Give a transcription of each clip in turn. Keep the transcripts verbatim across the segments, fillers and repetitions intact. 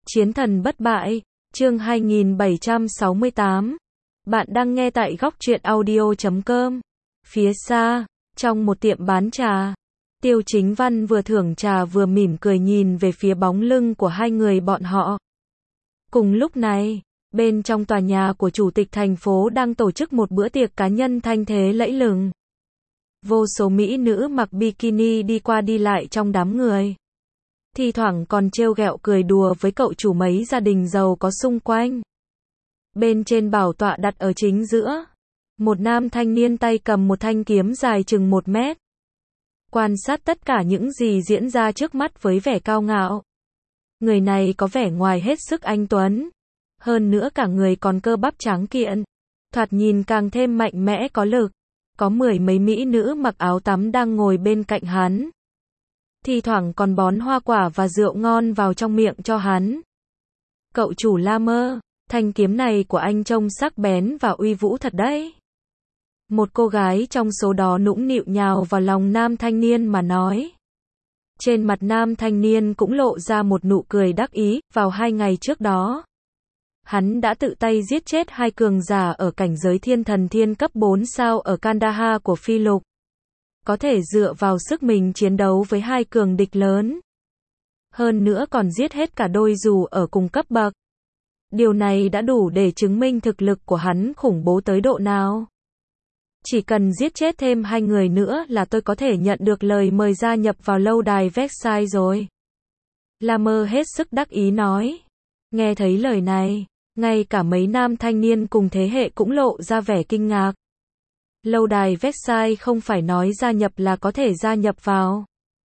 Chiến thần bất bại, chương hai nghìn bảy trăm sáu mươi tám. Bạn đang nghe tại góc truyện audio chấm com. Phía xa, trong một tiệm bán trà, Tiêu Chính Văn vừa thưởng trà vừa mỉm cười nhìn về phía bóng lưng của hai người bọn họ. Cùng lúc này, bên trong tòa nhà của chủ tịch thành phố đang tổ chức một bữa tiệc cá nhân thanh thế lẫy lừng. Vô số mỹ nữ mặc bikini đi qua đi lại trong đám người. Thi thoảng còn trêu ghẹo cười đùa với cậu chủ mấy gia đình giàu có xung quanh. Bên trên bảo tọa đặt ở chính giữa, một nam thanh niên tay cầm một thanh kiếm dài chừng một mét. Quan sát tất cả những gì diễn ra trước mắt với vẻ cao ngạo. Người này có vẻ ngoài hết sức anh tuấn. Hơn nữa cả người còn cơ bắp tráng kiện. Thoạt nhìn càng thêm mạnh mẽ có lực. Có mười mấy mỹ nữ mặc áo tắm đang ngồi bên cạnh hắn. Thi thoảng còn bón hoa quả và rượu ngon vào trong miệng cho hắn. Cậu chủ La Mơ, thanh kiếm này của anh trông sắc bén và uy vũ thật đấy. Một cô gái trong số đó nũng nịu nhào vào lòng nam thanh niên mà nói. Trên mặt nam thanh niên cũng lộ ra một nụ cười đắc ý. Vào hai ngày trước đó, hắn đã tự tay giết chết hai cường giả ở cảnh giới thiên thần thiên cấp bốn sao ở Kandahar của Phi Lục. Có thể dựa vào sức mình chiến đấu với hai cường địch lớn. Hơn nữa còn giết hết cả đôi dù ở cùng cấp bậc. Điều này đã đủ để chứng minh thực lực của hắn khủng bố tới độ nào. Chỉ cần giết chết thêm hai người nữa là tôi có thể nhận được lời mời gia nhập vào lâu đài Versailles rồi. La Mơ hết sức đắc ý nói. Nghe thấy lời này, ngay cả mấy nam thanh niên cùng thế hệ cũng lộ ra vẻ kinh ngạc. Lâu đài Versailles không phải nói gia nhập là có thể gia nhập vào.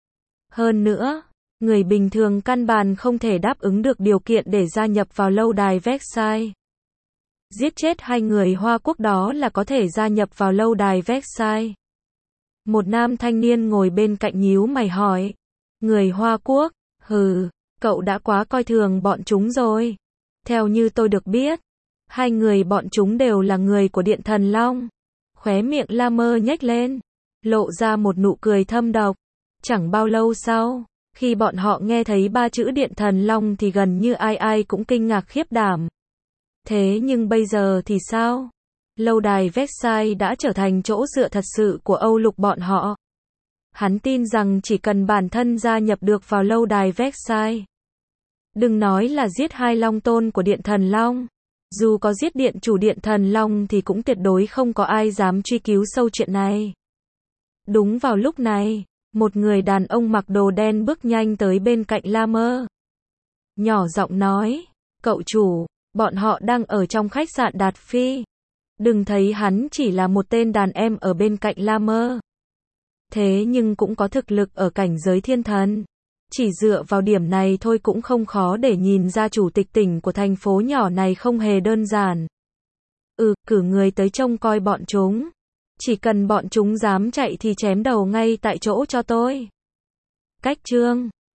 Hơn nữa, người bình thường căn bản không thể đáp ứng được điều kiện để gia nhập vào lâu đài Versailles. Giết chết hai người Hoa Quốc đó là có thể gia nhập vào lâu đài Versailles. Một nam thanh niên ngồi bên cạnh nhíu mày hỏi. Người Hoa Quốc, hừ, cậu đã quá coi thường bọn chúng rồi. Theo như tôi được biết, hai người bọn chúng đều là người của Điện Thần Long. Khóe miệng La Mơ nhếch lên, lộ ra một nụ cười thâm độc. Chẳng bao lâu sau, khi bọn họ nghe thấy ba chữ Điện Thần Long thì gần như ai ai cũng kinh ngạc khiếp đảm. Thế nhưng bây giờ thì sao? Lâu đài Versailles đã trở thành chỗ dựa thật sự của Âu Lục bọn họ. Hắn tin rằng chỉ cần bản thân gia nhập được vào lâu đài Versailles. Đừng nói là giết hai long tôn của Điện Thần Long. Dù có giết điện chủ Điện Thần Long thì cũng tuyệt đối không có ai dám truy cứu sâu chuyện này. Đúng vào lúc này, một người đàn ông mặc đồ đen bước nhanh tới bên cạnh La Mơ. Nhỏ giọng nói, cậu chủ, bọn họ đang ở trong khách sạn Đạt Phi. Đừng thấy hắn chỉ là một tên đàn em ở bên cạnh La Mơ. Thế nhưng cũng có thực lực ở cảnh giới thiên thần. Chỉ dựa vào điểm này thôi cũng không khó để nhìn ra chủ tịch tỉnh của thành phố nhỏ này không hề đơn giản. Ừ, cử người tới trông coi bọn chúng. Chỉ cần bọn chúng dám chạy thì chém đầu ngay tại chỗ cho tôi. Cách chương